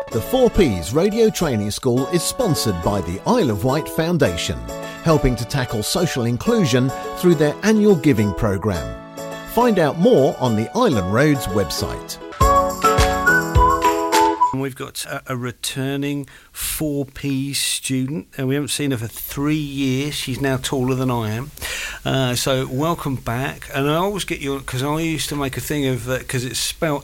The 4Ps Radio Training School is sponsored by the Isle of Wight Foundation, helping to tackle social inclusion through their annual giving programme. Find out more on the Island Roads website. We've got a returning 4P student, and we haven't seen her for 3 years. She's now taller than I am. So welcome back. And I always get you, because I used to make a thing of that, because it's spelled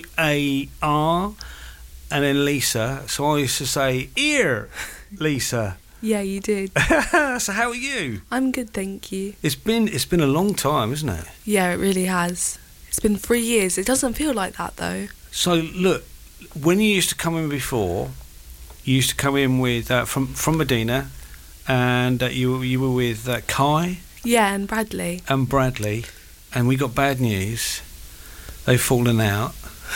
E-A-R and then Lisa. So I used to say, ear, Lisa. Yeah, you did. So how are you? I'm good, thank you. It's been a long time, isn't it? Yeah, it really has. It's been 3 years. It doesn't feel like that, though. So, look, when you used to come in before, you used to come in with from Medina, and you were with Kai. Yeah, and Bradley. And we got bad news. They've fallen out.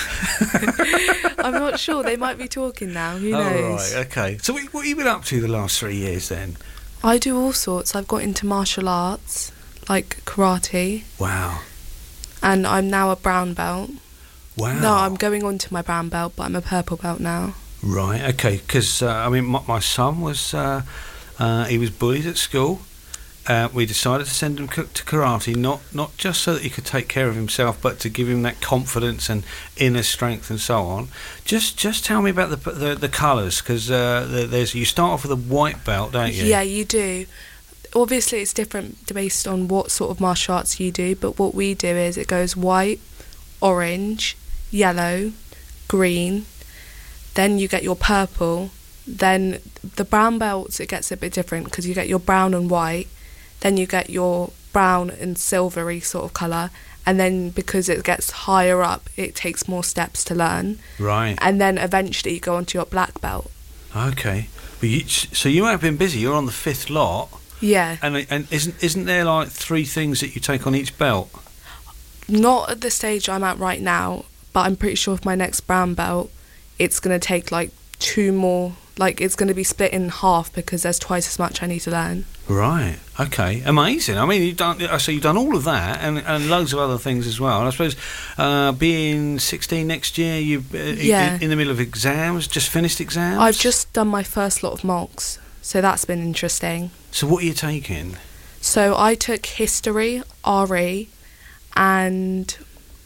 I'm not sure. They might be talking now. Who knows? Oh, right, okay. So what have you been up to the last 3 years then? I do all sorts. I've got into martial arts, like karate. Wow. And I'm now a brown belt. Wow. No, I'm going on to my brown belt, but I'm a purple belt now. Right, okay. Because, my son was... he was bullied at school. We decided to send him to karate, not just so that he could take care of himself, but to give him that confidence and inner strength and so on. Just tell me about the colours, because you start off with a white belt, don't you? Yeah, you do. Obviously, it's different based on what sort of martial arts you do, but what we do is it goes white, orange, yellow, green, then you get your purple, then the brown belts, it gets a bit different because you get your brown and white, then you get your brown and silvery sort of colour, and then because it gets higher up, it takes more steps to learn. Right. And then eventually you go onto your black belt. Okay. But so you have been busy. You're on the 5th lot. Yeah. And isn't there like 3 things that you take on each belt? Not at the stage I'm at right now, but I'm pretty sure for my next brown belt, it's going to take like 2 more. Like, it's going to be split in half because there's twice as much I need to learn. Right. Okay. Amazing. I mean, you've done all of that and loads of other things as well. And I suppose being 16 next year, you in the middle of exams, just finished exams? I've just done my first lot of mocks, so that's been interesting. So what are you taking? So I took history, RE, and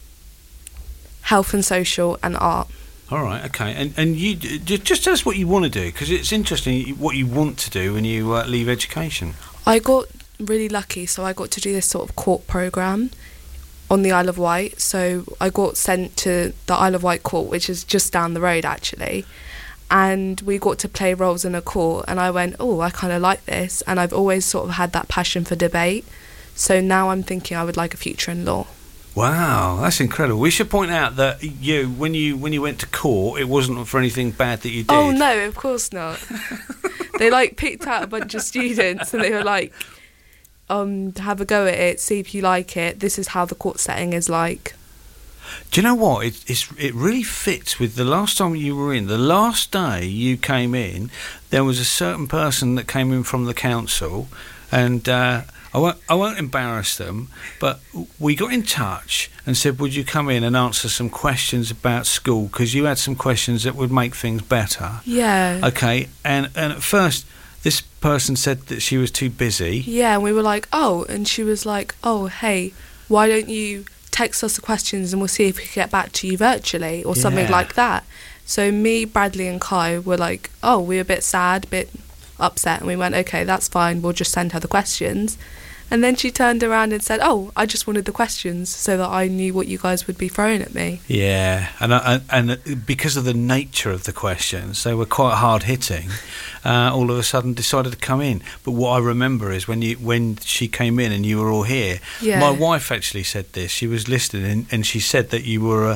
health and social and art. All right, okay. And you just tell us what you want to do, because it's interesting what you want to do when you leave education. I got really lucky, so I got to do this sort of court programme on the Isle of Wight. So I got sent to the Isle of Wight court, which is just down the road actually, and we got to play roles in a court, and I went, oh, I kind of like this, and I've always sort of had that passion for debate. So now I'm thinking I would like a future in law. Wow, that's incredible. We should point out that when you went to court, it wasn't for anything bad that you did. Oh no, of course not. They picked out a bunch of students and they were like, have a go at it, see if you like it. This is how the court setting is like. Do you know what? It really fits with the last time you were in. The last day you came in, there was a certain person that came in from the council, and I won't embarrass them, but we got in touch and said, would you come in and answer some questions about school, because you had some questions that would make things better. Yeah. Okay, and at first this person said that she was too busy. Yeah, and we were like, oh, and she was like, oh, hey, why don't you text us the questions and we'll see if we can get back to you virtually or something like that. So me, Bradley and Kai were like, oh, we were a bit sad, a bit upset, and we went, okay, that's fine, we'll just send her the questions. And then she turned around and said, oh, I just wanted the questions so that I knew what you guys would be throwing at me. Yeah, and because of the nature of the questions, they were quite hard-hitting, all of a sudden decided to come in. But what I remember is when she came in and you were all here, my wife actually said this. She was listening and she said that you were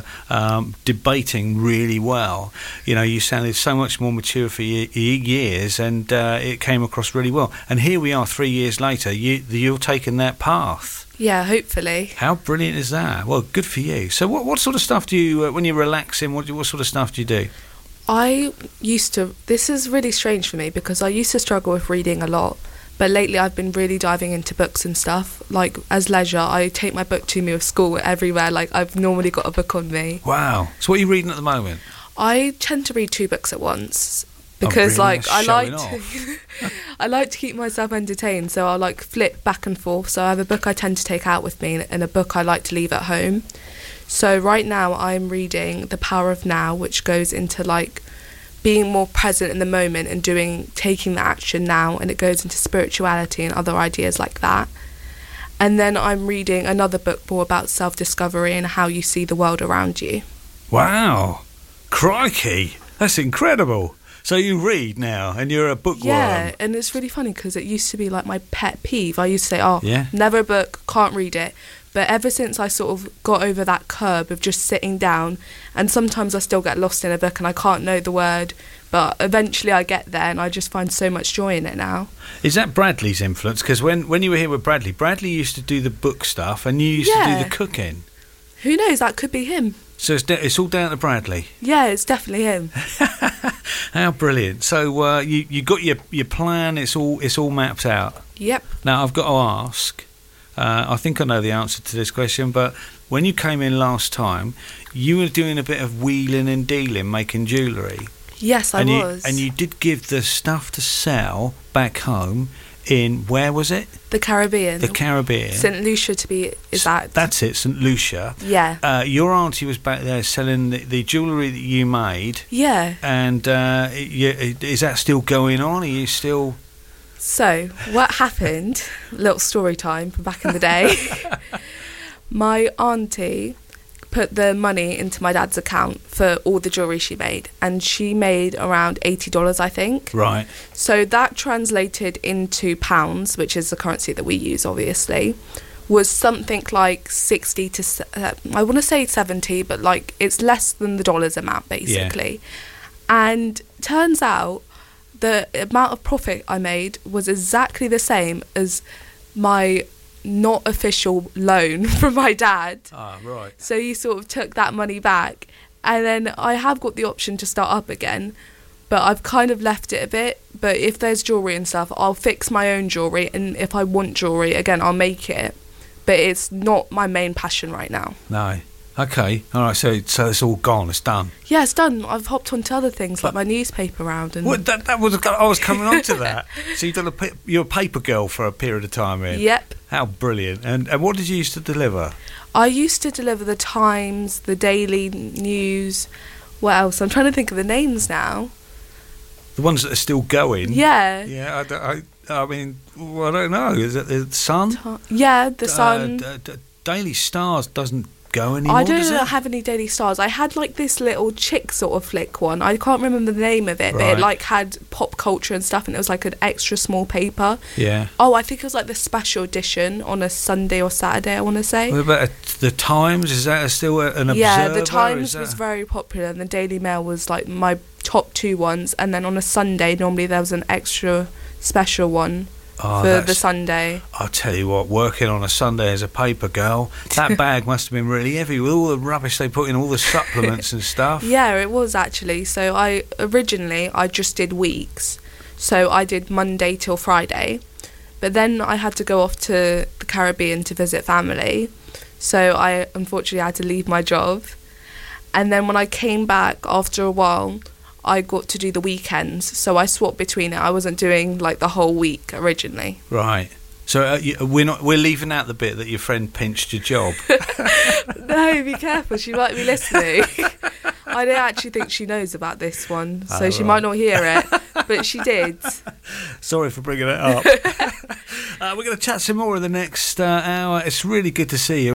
debating really well. You know, you sounded so much more mature for your years, and it came across really well. And here we are 3 years later, you're taking that path. Yeah, hopefully. How brilliant is that? Well, good for you. So what sort of stuff do you, when you're relaxing, what sort of stuff do you do? This is really strange for me because I used to struggle with reading a lot, but lately I've been really diving into books and stuff. Like, as leisure, I take my book to me with school everywhere. Like, I've normally got a book on me. Wow. So what are you reading at the moment? I tend to read 2 books at once because like I like to I like to keep myself entertained, so I'll like flip back and forth. So I have a book I tend to take out with me and a book I like to leave at home. So right now I'm reading The Power of Now, which goes into like being more present in the moment and taking the action now, and it goes into spirituality and other ideas like that. And then I'm reading another book more about self-discovery and how you see the world around you. Wow. Crikey. That's incredible. So you read now and you're a bookworm. Yeah, and it's really funny because it used to be like my pet peeve. I used to say, yeah, never a book, can't read it. But ever since I sort of got over that curb of just sitting down, and sometimes I still get lost in a book and I can't know the word, but eventually I get there and I just find so much joy in it now. Is that Bradley's influence? Because when you were here with Bradley used to do the book stuff and you used to do the cooking. Who knows, that could be him. So it's all down to Bradley? Yeah, it's definitely him. How brilliant. So you got your plan, it's all mapped out? Yep. Now I've got to ask, I think I know the answer to this question, but when you came in last time, you were doing a bit of wheeling and dealing, making jewellery. Yes, I was. And you did give the stuff to sell back home in, where was it? The Caribbean. The Caribbean. St Lucia to be exact. That's it, St Lucia. Yeah. Your auntie was back there selling the jewellery that you made. Yeah. And is that still going on? Are you still... So, what happened, little story time from back in the day, my auntie put the money into my dad's account for all the jewellery she made, and she made around $80, I think. Right. So that translated into pounds, which is the currency that we use, obviously, was something like 60 to, I want to say 70, but like it's less than the dollars amount, basically. Yeah. And turns out the amount of profit I made was exactly the same as my not official loan from my dad. Ah, right. So he sort of took that money back, and then I have got the option to start up again, but I've kind of left it a bit. But if there's jewellery and stuff, I'll fix my own jewellery, and if I want jewellery again, I'll make it. But it's not my main passion right now. No. Okay, all right. So it's all gone. It's done. Yeah, it's done. I've hopped onto other things like my newspaper round and. Well, that was I was coming on to that. So you're a paper girl for a period of time, in. Yep. How brilliant! And what did you used to deliver? I used to deliver the Times, the Daily News. What else? I'm trying to think of the names now. The ones that are still going. Yeah. Yeah. I mean, well, I don't know. Is it the Sun? Yeah, the Sun. Daily Stars doesn't go anymore. I don't have any Daily Stars. I had like this little chick sort of flick one. I can't remember the name of it, but it like had pop culture and stuff, and it was like an extra small paper. Yeah. Oh, I think it was like the special edition on a Sunday or Saturday, I want to say. What about the Times? Is that still an Observer? Yeah, the Times was very popular, and the Daily Mail was like my top 2 ones. And then on a Sunday, normally there was an extra special one. For the Sunday. I'll tell you what, working on a Sunday as a paper girl, that bag must have been really heavy with all the rubbish they put in, all the supplements and stuff. Yeah, it was actually. So I just did weeks. So I did Monday till Friday. But then I had to go off to the Caribbean to visit family. So I unfortunately had to leave my job. And then when I came back after a while, I got to do the weekends, so I swapped between it. I wasn't doing like the whole week originally. Right. So we're leaving out the bit that your friend pinched your job. No, be careful. She might be listening. I don't actually think she knows about this one, so she might not hear it, but she did. Sorry for bringing it up. We're going to chat some more in the next hour. It's really good to see you.